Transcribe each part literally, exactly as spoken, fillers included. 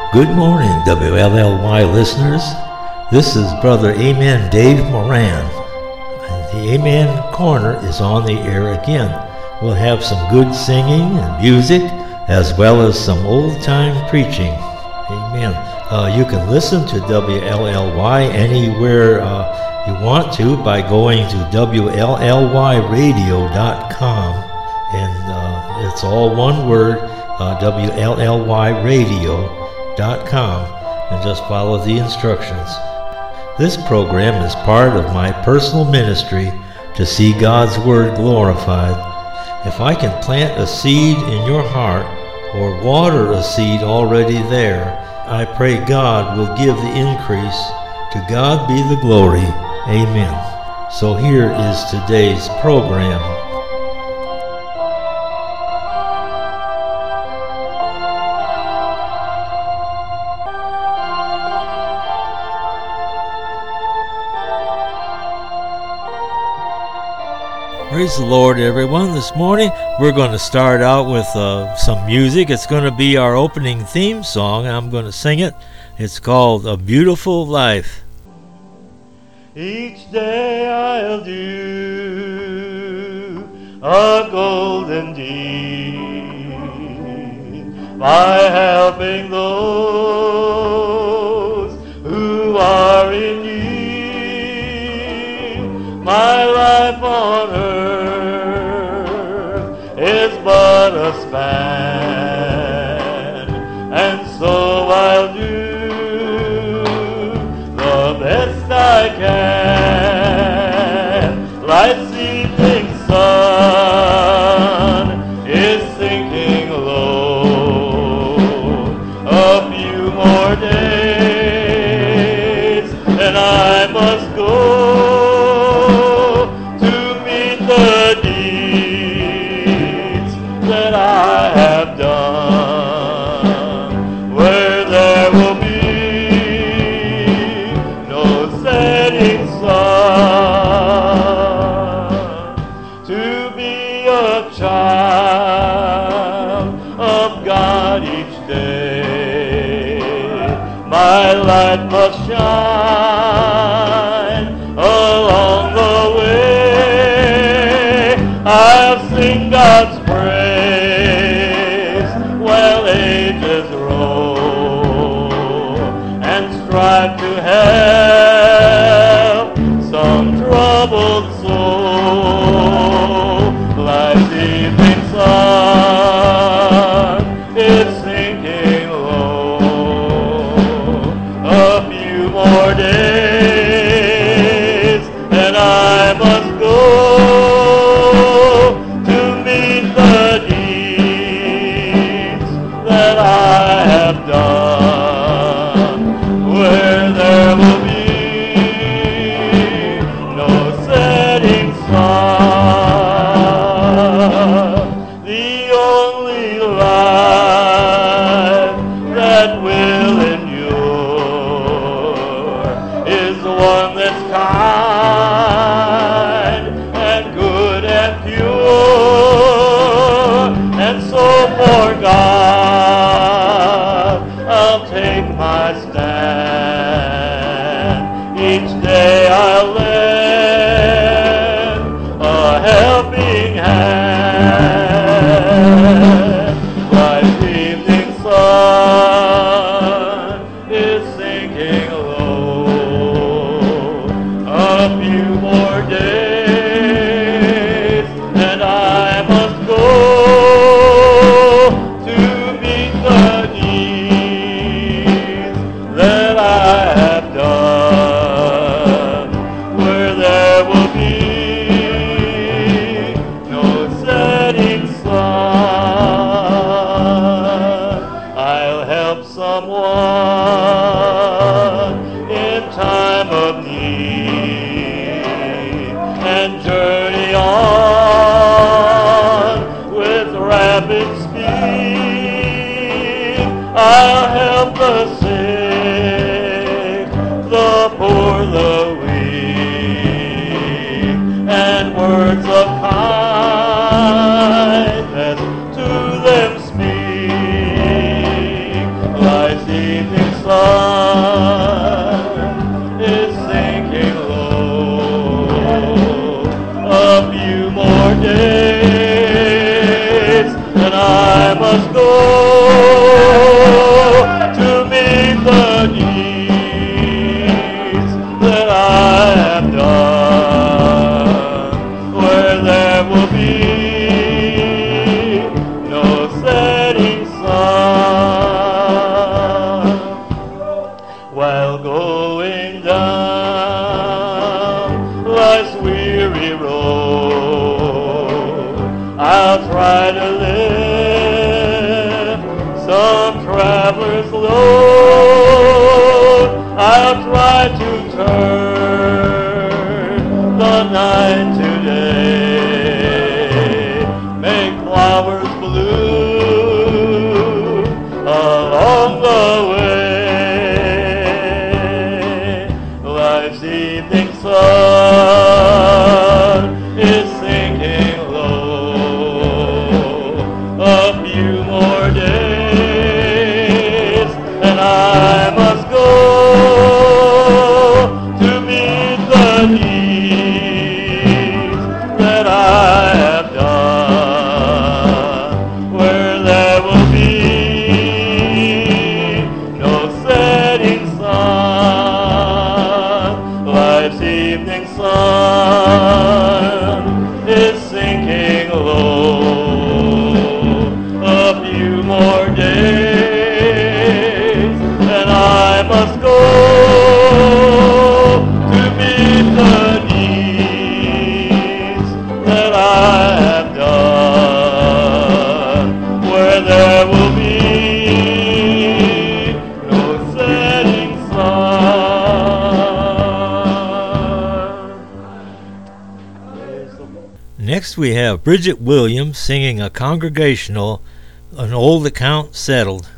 Good morning, W L L Y listeners. This is Brother Amen Dave Moran. The Amen Corner is on the air again. We'll have some good singing and music, as well as some old-time preaching. Amen. Uh, you can listen to W L L Y anywhere uh, you want to by going to W L L Y radio dot com. And uh, it's all one word, uh, W L L Y radio dot com, and just follow the instructions. This program is part of my personal ministry to see God's Word glorified. If I can plant a seed in your heart or water a seed already there, I pray God will give the increase. To God be the glory. Amen. So here is today's program. Praise the Lord, everyone. This morning we're going to start out with uh, some music. It's going to be our opening theme song. I'm going to sing it. It's called A Beautiful Life. Each day I'll do a golden deed by helping those who are in need. My life on earth is but a span, and so I'll do the best I can. Life's evening sun is sinking low. A few more days and I must go to meet the deeds that I have done, where there will be no setting sun. To be a child of God each day, my light must shine along the way. I'll sing God's praise while ages roll, and strive to help some troubled soul. Life's evening sun is sinking low. A few more days and I must go to meet the deeds that I have done, where there will be no setting sun. The only life that will endure is the one that's kind and good and pure. And so for God I'll take my stand. Each day I'll lend a helping hand. Life's evening sun is sinking low. A few more days and I must go to meet the needs that I have done, where there will be no setting I'll try to lift some traveler's load. I'll try to turn the night to day, make flowers bloom along the way. Life's evening sun is sinking low. A few more days and I must go to meet the needs that I have done, where there will be no setting sun. Life's evening sun is sinking low. A few more days and I must go to meet the needs that I have done, where there will be no setting sun. Praise the Lord. Next we have Bridget Williams singing a congregational, An Old Account Settled.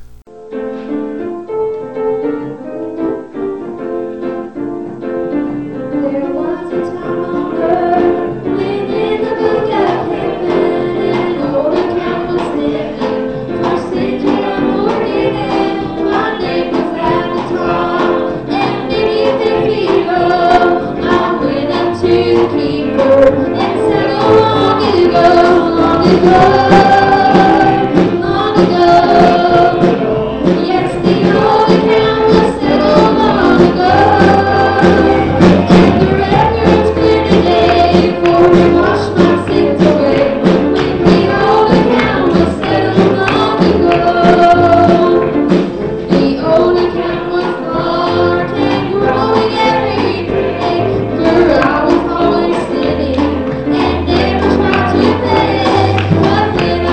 There was a time on earth when in the book of heaven an old account was settled. First century unforgiven, my name was at the top, and beneath the people I went unto the keeper and settled long ago, long ago, long ago. Yes, the old account was settled long ago. And the record's clear today, for to wash my sins away. When the old account was settled long ago. The old account was large and growing every day, for I was always sinning and never tried to pay. But then I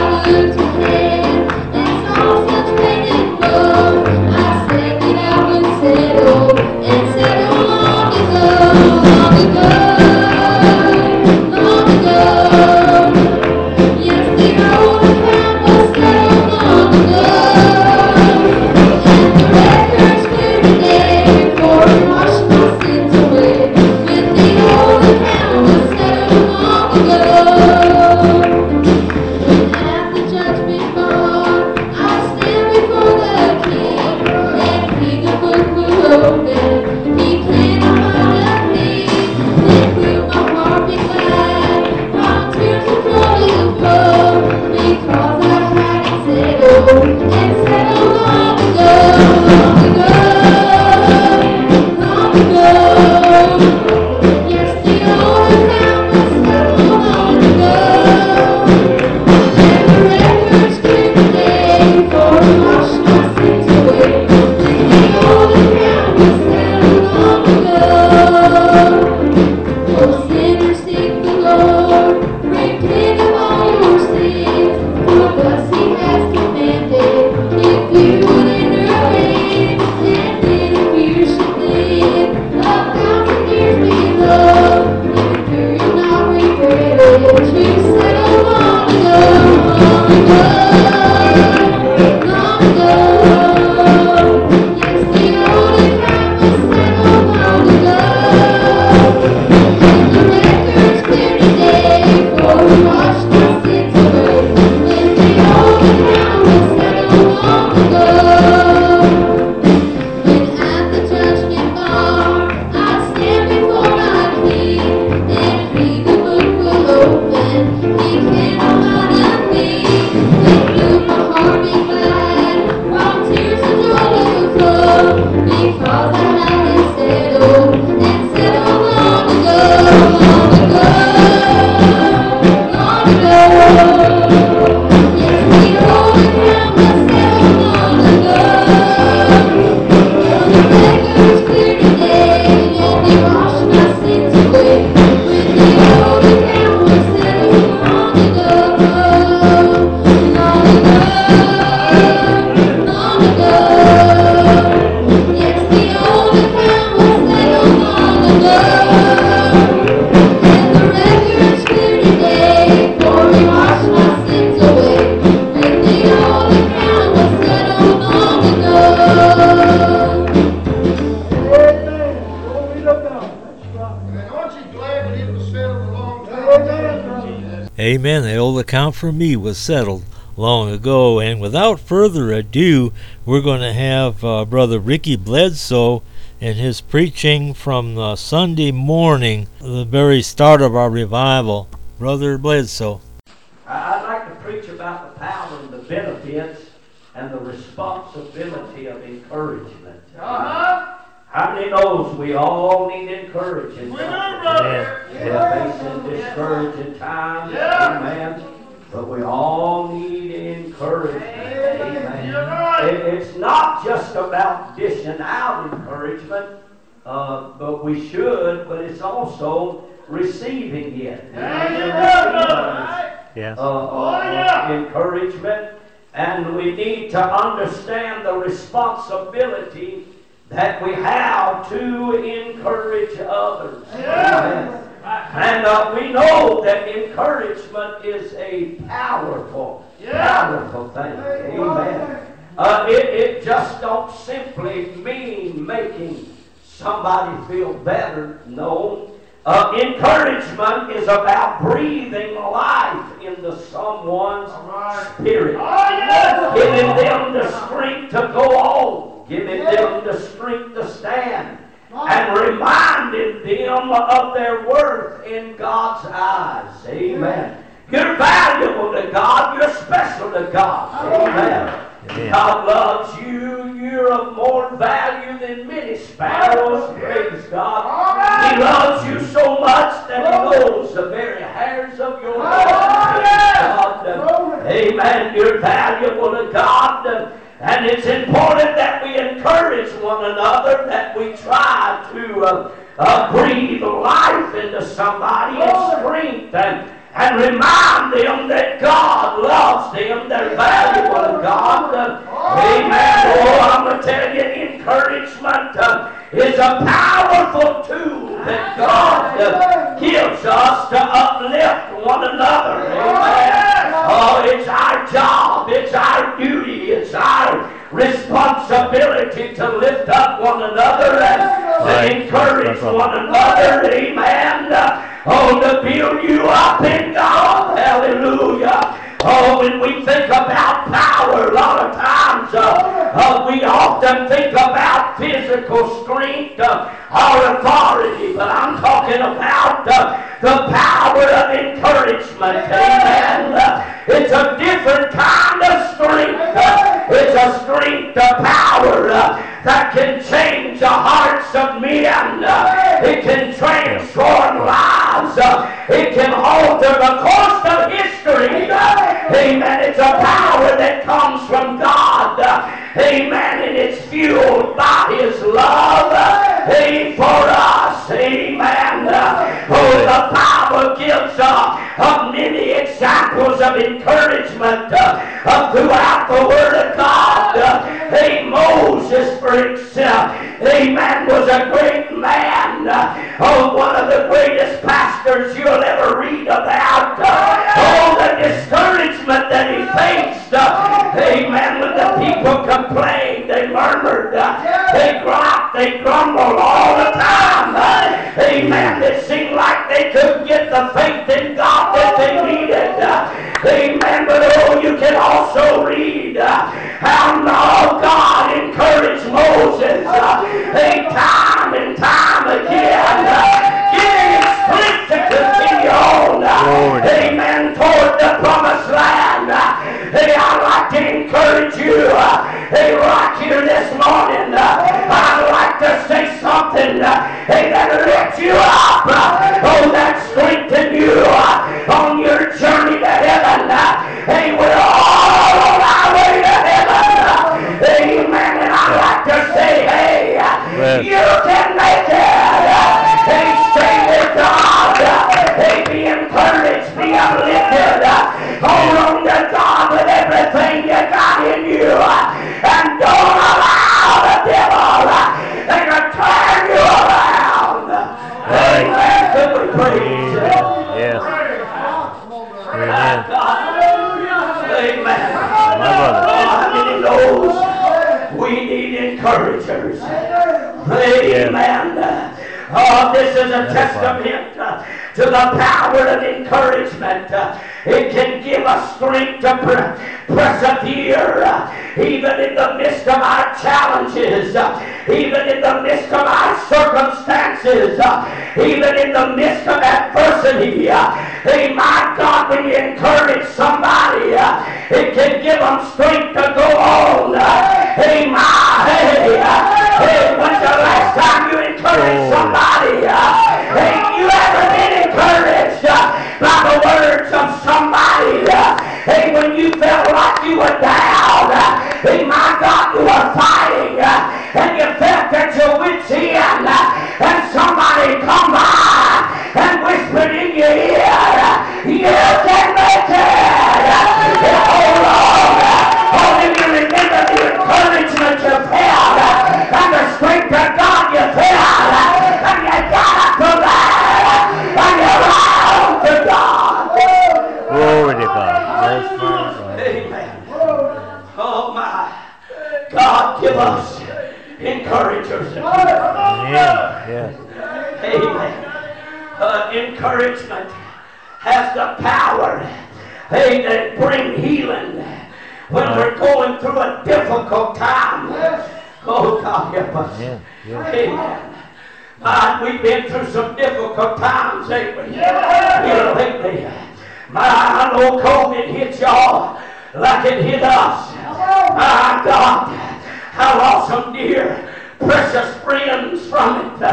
Amen. The old account for me was settled long ago. And without further ado, we're going to have uh, Brother Ricky Bledsoe and his preaching from uh, Sunday morning, the very start of our revival. Brother Bledsoe. I'd like to preach about the power and the benefits and the responsibility of encouragement. Uh-huh. How many knows we all need encouragement? We do, brother. We're facing discouraging times. Yeah. Amen. But we all need encouragement. Amen. You're right. It- It's not just about dishing out encouragement, uh, but we should, but it's also receiving it. Yeah, Amen. you're right, brother. Yes. uh, uh, Oh, yeah. encouragement, and we need to understand the responsibility that we have to encourage others. Yeah. Amen. And uh, we know that encouragement is a powerful, Yeah. powerful thing. Amen. Uh, it, it just don't simply mean making somebody feel better. No. Uh, encouragement is about breathing life into someone's All right. spirit. Oh, yes. Giving them the strength to go on. Giving them the strength to stand. And reminding them of their worth in God's eyes. Amen. You're valuable to God. You're special to God. Amen. Amen. God loves you. You're of more value than many sparrows. Praise God. He loves you so much that He knows the very hairs of your head. Praise God. Amen. You're valuable to God. And it's important that we encourage one another, that we try to uh, uh, breathe life into somebody and strength and, and remind them that God loves them. They're valuable to God. Uh, amen. Oh, I'm going to tell you, encouragement uh, is a powerful tool that God uh, gives us to uplift one another. Amen. Oh, it's our job, it's our duty, it's our responsibility to lift up one another and to encourage one another. Amen. Oh, to build you up in God. Hallelujah. Oh, when we think about power, a lot of times uh, uh, we often think about physical strength uh, or authority, but I'm talking about uh, the power of encouragement. Amen. Uh, it's a different kind of strength. Uh, it's a strength of power uh, that can change the hearts of men. Uh, it can transform lives. Uh, it can alter the course of history. Uh, Amen. It's a power that comes from God. Uh, amen. And it's fueled by His love uh, hey, for us. Amen. Uh, oh, the Bible gives uh, uh, many examples of encouragement uh, uh, throughout the Word of God. Uh, hey, Moses, for example, amen, was a great man. Uh, oh, one of the greatest pastors you'll ever read about. Uh, oh, the discouragement that he faced. Uh, amen. When the people complained, they murmured, uh, they griped, they grumbled all the time. Uh, amen. It seemed like they couldn't get the faith in God that they needed. Uh, amen. But oh, you can also read uh, how no, God encouraged Moses uh, a time and time again, uh, giving him strength to continue on. Uh, amen. Toward the promised land. Uh, hey, I'd like to encourage you. Uh, hey, right here this morning. Uh, I'd like to say something. Uh, hey, that'll lift you up. Uh, oh, that strengthen you uh, on your journey to heaven. Uh, hey, we're all on our way to heaven. Uh, amen. And I'd like to say, hey, uh, you can make it. Uh, hey, stay with God. Uh, hey, be encouraged, be uplifted. Uh, hold on to God with everything you got in you. Uh, and don't allow the devil uh, to turn you around. Amen. Could we praise Him? Yes. Amen. Amen. My brother. How many knows we need encouragers? Amen. Oh, this is a testament uh, to the power of encouragement. Uh, It can give us strength to per- persevere uh, even in the midst of our challenges, uh, even in the midst of our circumstances, uh, even in the midst of adversity. Uh, hey, my God, when you encourage somebody, uh, it can give them strength to go on. Uh, hey, my, hey, uh, hey, when's the last time you encouraged somebody? Uh, hey, you ever been encouraged uh, by the words of somebody? Uh, hey, when you felt like you were down, uh, hey, my God, you were fighting, uh, and you felt that your wits end, uh, and somebody come by and whispered in your ear, uh, you can make it. Uh, hold on. Uh, only you remember the encouragement you felt, uh, and the strength of God you felt, uh, and you got up to that, and you ran to God. Glory to God. That's right. Amen. Oh my. God, give us encouragers. Yeah, yeah. Amen. Uh, encouragement has the power, hey, to bring healing when we're going through a difficult time. Oh, God, help us. Yeah, yeah. Amen. God, we've been through some difficult times, ain't we? Here lately. My, I know COVID hit y'all like it hit us. My God, I lost some dear, precious friends from it.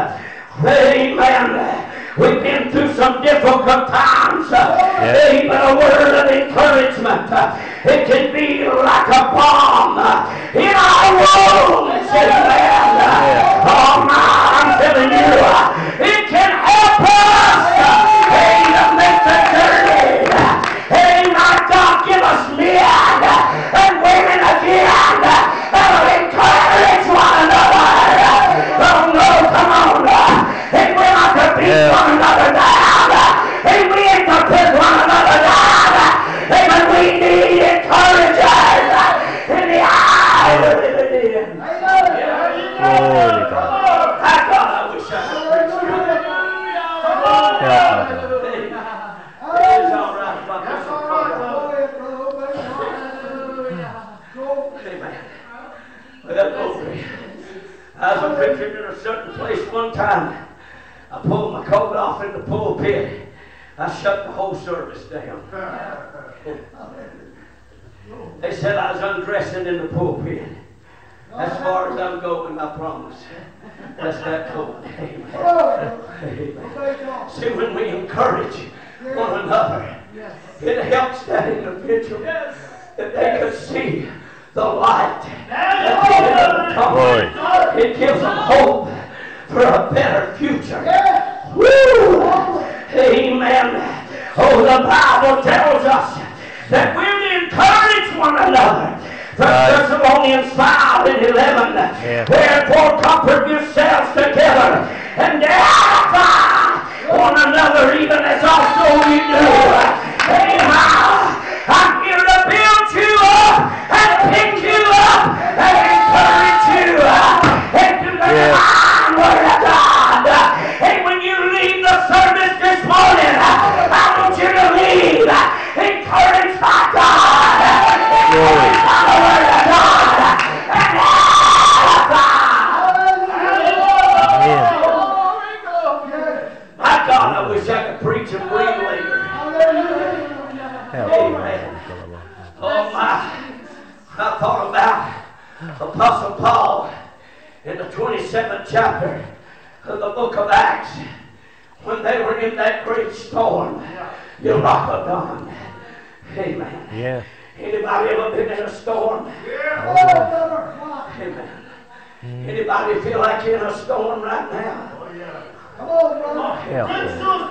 Amen. We've been through some difficult times. Yeah. Even a word of encouragement, it can be like a balm in our wounds. Amen. Yeah. Oh my, I'm telling you, it can help us. Hey, to make the journey. Hey, my God, give us men and women again that'll encourage one another. Oh no, come on. Hey, we're not to beat Yeah. one another down. Hey, we ain't to put one another down. Hey, but we need encouragers in the hour we're living in. Glory to God. I thought I wish I could preach tonight. Help me, God. Hey, it's all right about this. Amen. Well, glory. I was a preacher in a certain place one time. I pulled my coat off in the pulpit. I shut the whole service down. They said I was undressing in the pulpit. As far as I'm going, I promise. That's that cold. Amen. Amen. See, when we encourage one another, it helps that individual that they could see the light at the end of the tunnel. It gives them hope for a better future. Woo! Amen. Oh, the Bible tells us that we're to encourage one another. First Thessalonians five and eleven. Yeah. Wherefore comfort yourselves together and edify one another, even as also you do. Amen. I'm here to build you up and pick you up and encourage you into the Yeah. divine word of God. And when you leave the service this morning, I want you to leave encouraged by God. Glory. By the word of God. And Yeah. my God, I wish I could preach and breathe later. Help Amen. Oh my, I thought about Apostle Paul in the twenty-seventh chapter of the book of Acts when they were in that great storm, Eurocodon. Amen. Yeah. Anybody ever been in a storm? Oh, Amen. Anybody feel like you're in a storm right now? help me.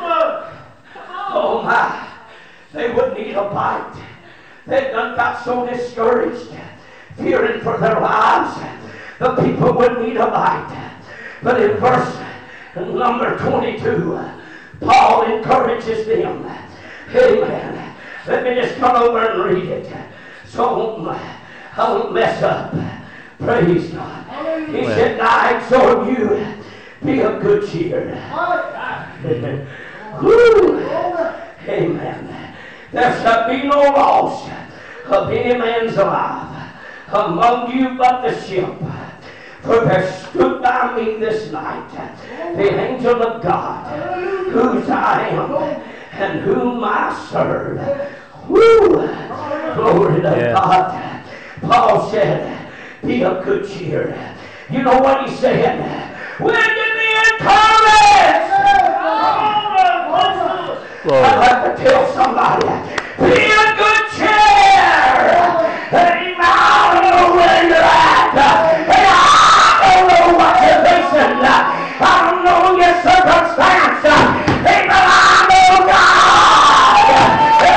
Oh my, they would need a bite. They done got so discouraged, fearing for their lives. The people would need a bite. But in verse number twenty-two, Paul encourages them. Amen. Let me just come over and read it, so I won't, I won't mess up. Praise God. He said, I exhort you, be of good cheer. Woo. Amen. There shall be no loss of any man's life among you but the ship. For there stood by me this night the angel of God, whose I am and whom I serve. Woo! Glory to Yeah. God. Paul said, be of good cheer. You know what he said? When you be encouraged. Glory. I'd like to tell somebody, be of good cheer. Amen. I don't know where you're at. And I don't know what you're facing. I don't know your circumstance. Amen. I know God. And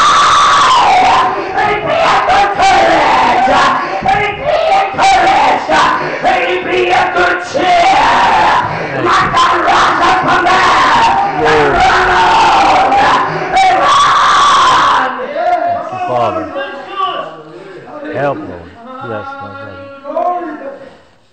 I, and be of good courage. And be encouraged. And be of good cheer. My God, rise up from there. And run on. And run. Father. Help, Lord. Bless my brother.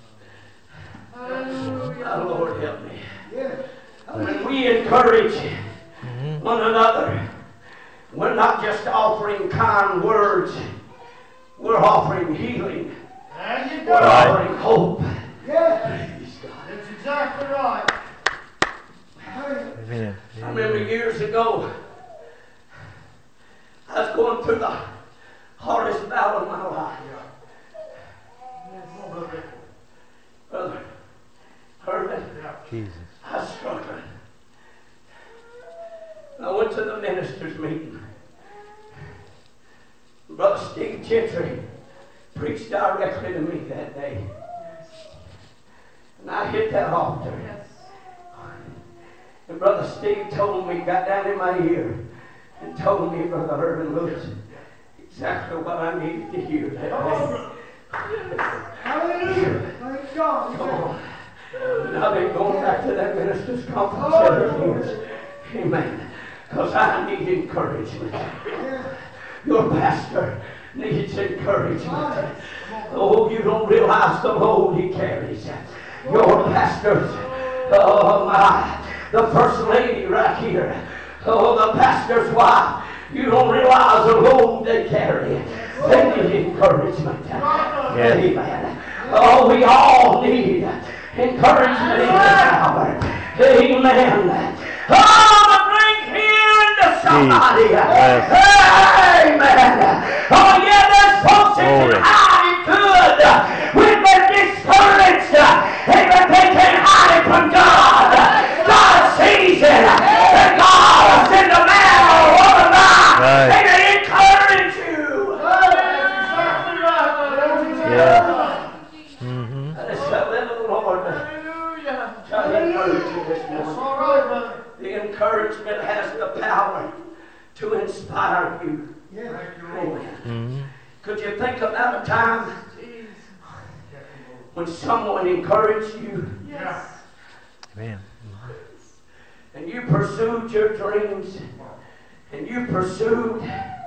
Oh, Lord, help me. When we encourage one another, we're not just offering kind words, we're offering healing. We're Right. offering hope. Yeah, Praise God. that's exactly right. Amen. I remember years ago, I was going through the hardest battle of my life. Brother Herman, Jesus. I was struggling. I went to the ministers' meeting. Brother Steve Gentry preached directly to me that day. And I hit that altar. And Brother Steve told me, got down in my ear, and told me, Brother Herman Lewis, exactly what I needed to hear that day. Hallelujah. Thank God. Come on. And I've been going back to that minister's conference every years. Amen. Because I need encouragement. Your pastor needs encouragement. Oh, you don't realize the load he carries. Your pastors, oh my, the first lady right here, oh, the pastor's wife, you don't realize the load they carry. They need encouragement. Amen. Oh, we all need encouragement in this hour. Amen. Oh, to bring healing to somebody. Yes. Amen. Oh, yeah, there's folks that Glory. can hide it good when they're discouraged. Amen. They can hide it from God. God sees it. And God will send a man or a woman by Right. and they encourage you. Exactly right. Yeah. Mm-hmm. That is the living Lord. Hallelujah. Try to encourage you this That's morning. all right, brother. The encouragement has the power to inspire you. Amen. Mm-hmm. Could you think about a time when someone encouraged you Yeah. Amen. and you pursued your dreams and you pursued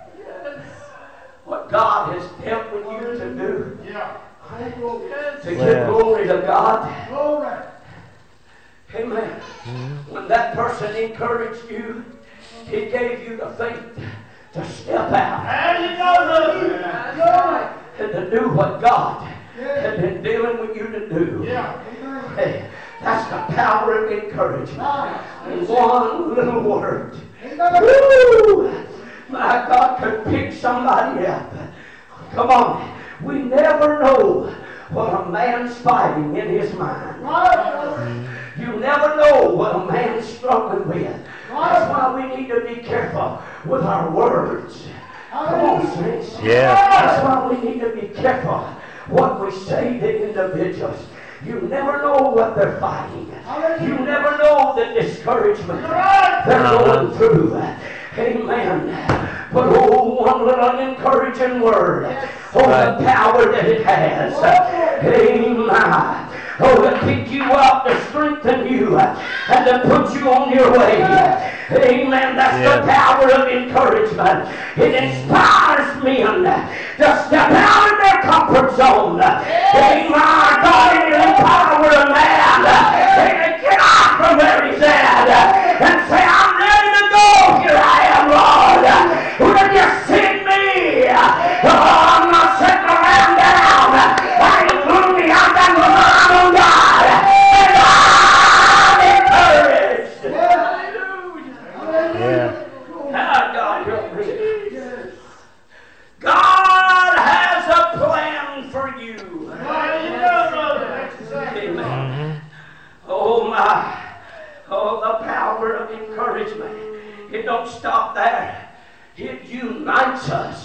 what God has dealt with you to do, Yeah. to give Yeah. glory to God? Glory. Amen. Mm-hmm. When that person encouraged you, he gave you the faith to step out There you go, brother. Glory. and to do what God had been dealing with you to do. Yeah. Hey, that's the power of encouragement. In one little word. Woo! My God could pick somebody up. Come on. We never know what a man's fighting in his mind. You never know what a man's struggling with. That's why we need to be careful with our words. Come on, saints. Yeah. That's why we need to be careful what we say to individuals. You never know what they're fighting. You never know the discouragement they're going through. Amen. But oh, one little encouraging word. Oh, the power that it has. Amen. Oh, to pick you up, to strengthen you, and to put you on your way. Amen. That's Yeah. the power of encouragement. It inspires men to step out of their comfort zone. Amen. God, it empower a man to get out from where he's at and say, I'm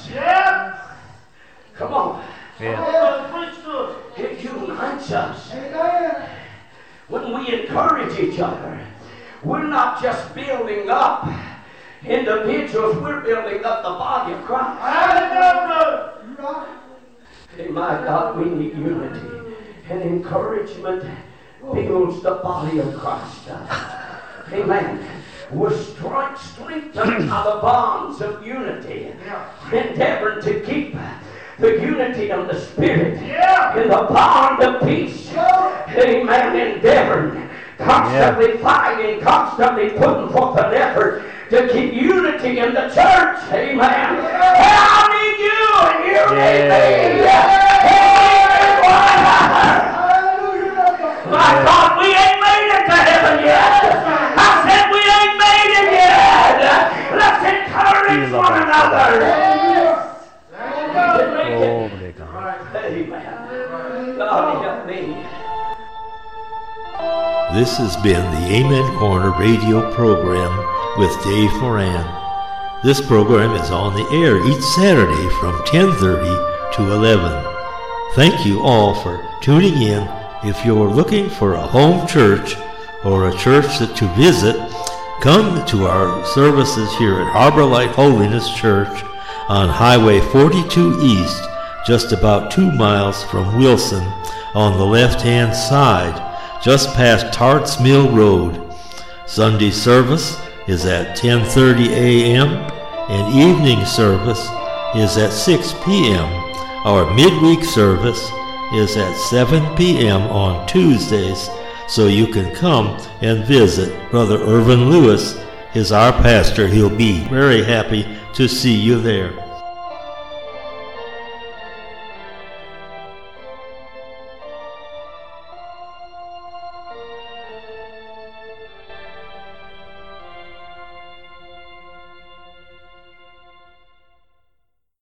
Yeah. Come on. Yeah. Oh, preach to us. It unites us. Amen. When we encourage each other, we're not just building up individuals, we're building up the body of Christ. Hallelujah. You right. Hey, my God, we need unity. And encouragement builds the body of Christ up. Amen. We're stri- strengthened by the bonds of unity. Endeavoring to keep the unity of the Spirit Yeah. in the bond of peace. Amen. Endeavoring, constantly fighting, constantly putting forth an effort to keep unity in the church. Amen. Hey, I need you and you need me. Hallelujah. My God, we ain't made it to heaven yet. I said we ain't made it yet. Let's encourage one another. Glory to God. Amen. God help me. This has been the Amen Corner radio program with Dave Moran. This program is on the air each Saturday from ten thirty to eleven. Thank you all for tuning in. If you're looking for a home church or a church that to visit, come to our services here at Harbor Light Holiness Church on Highway forty-two East, just about two miles from Wilson, on the left-hand side, just past Tarts Mill Road. Sunday service is at ten thirty a.m. and evening service is at six p.m. Our midweek service is at seven p.m. on Tuesdays, so you can come and visit. Brother Irvin Lewis is our pastor. He'll be very happy to see you there.